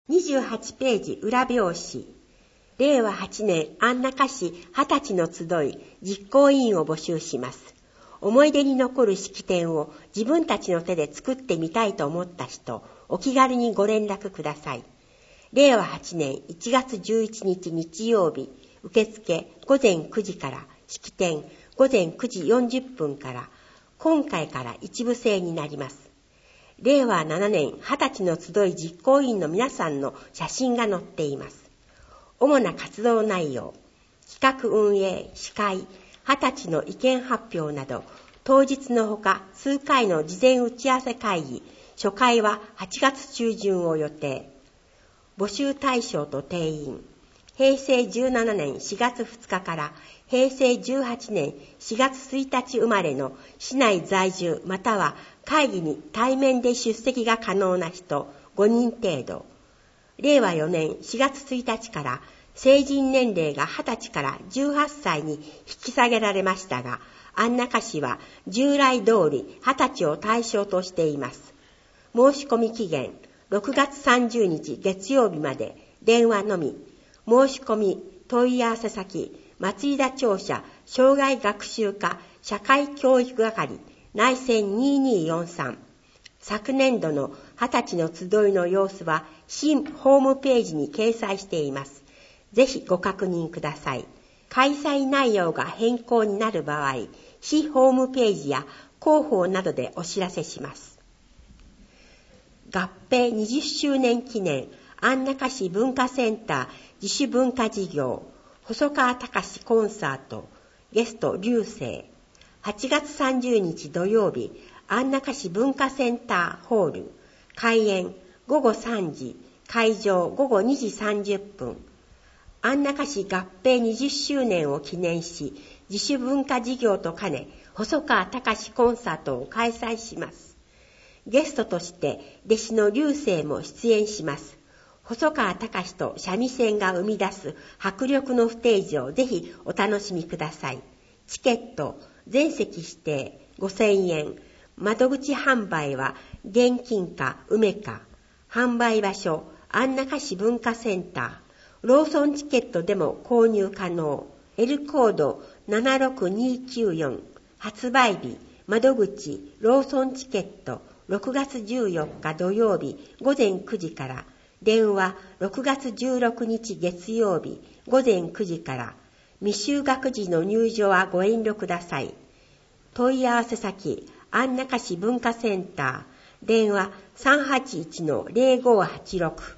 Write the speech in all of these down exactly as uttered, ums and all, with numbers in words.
にじゅうはちページ裏表紙。れいわはちねん安中市はたちの集い実行委員を募集します。思い出に残る式典を自分たちの手で作ってみたいと思った人、お気軽にご連絡ください。れいわはちねんいちがつじゅういちにち日曜日、受付ごぜんくじから、式典ごぜんくじよんじゅっぷんから、今回から一部制になります。れいわななねんはたちの集い実行委員の皆さんの写真が載っています。主な活動内容、企画運営、司会、はたちの意見発表など、当日のほか数回の事前打ち合わせ会議、初回ははちがつちゅうじゅんを予定。募集対象と定員、へいせいじゅうななねんしがつふつかからへいせいじゅうはちねんしがつついたち生まれの市内在住または会議に対面で出席が可能な人ごにん程度。れいわよねんしがつついたちから成人年齢がはたちからじゅうはっさいに引き下げられましたが、安中市は従来通りはたちを対象としています。申し込み期限ろくがつさんじゅうにち月曜日まで、電話のみ。申し込み問い合わせ先、松井田庁舎障害学習課社会教育係内線にーにーよんさん。昨年度のはたちの集いの様子は市ホームページに掲載しています。ぜひご確認ください。開催内容が変更になる場合、市ホームページや広報などでお知らせします。合併にじゅっしゅうねん記念安中市文化センター自主文化事業細川隆コンサートゲスト流星はちがつさんじゅうにち土曜日安中市文化センターホール開演ごごさんじ会場ごごにじさんじゅっぷん安中市合併にじゅっしゅうねんを記念し自主文化事業と兼ね細川隆コンサートを開催します。ゲストとして弟子の流星も出演します。細川隆と三味線が生み出す迫力のステージをぜひお楽しみください。チケット全席指定ごせんえん。窓口販売は現金か梅か。販売場所安中市文化センター。ローソンチケットでも購入可能。L コードななろくにきゅうよん。発売日窓口ローソンチケットろくがつじゅうよっか土曜日ごぜんくじから。電話ろくがつじゅうろくにち月曜日ごぜんくじから。未就学児の入場はご遠慮ください。問い合わせ先安中市文化センター。電話 さんはちいちのぜろごはちろく。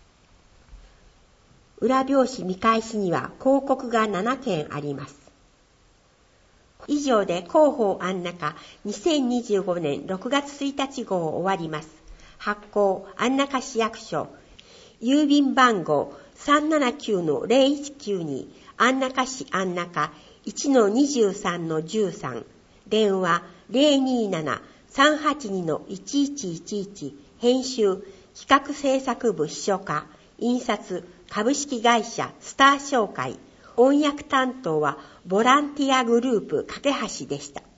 裏表紙見返しには広告がななけんあります。以上で広報安中にせんにじゅうごねんろくがつついたち号終わります。発行安中市役所郵便番号 さんななきゅうのぜろいちきゅうに 安中市安中 いちのにじゅうさんのじゅうさん。電話 ぜろにーななさんはちにのいちいちいちいち。編集企画制作部秘書課印刷株式会社スター商会。音訳担当はボランティアグループ架け橋でした。